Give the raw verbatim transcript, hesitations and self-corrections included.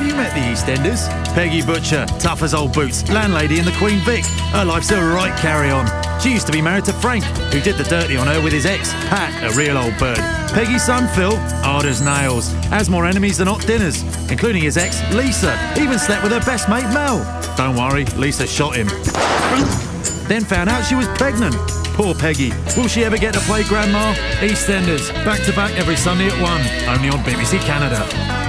you met the EastEnders? Peggy Butcher, tough as old boots, landlady in the Queen Vic. Her life's a right carry-on. She used to be married to Frank, who did the dirty on her with his ex, Pat, a real old bird. Peggy's son, Phil, hard as nails, has more enemies than hot dinners, including his ex, Lisa, even slept with her best mate, Mel. Don't worry, Lisa shot him. Then found out she was pregnant. Poor Peggy. Will she ever get to play Grandma? EastEnders, back to back every Sunday at one, only on B B C Canada.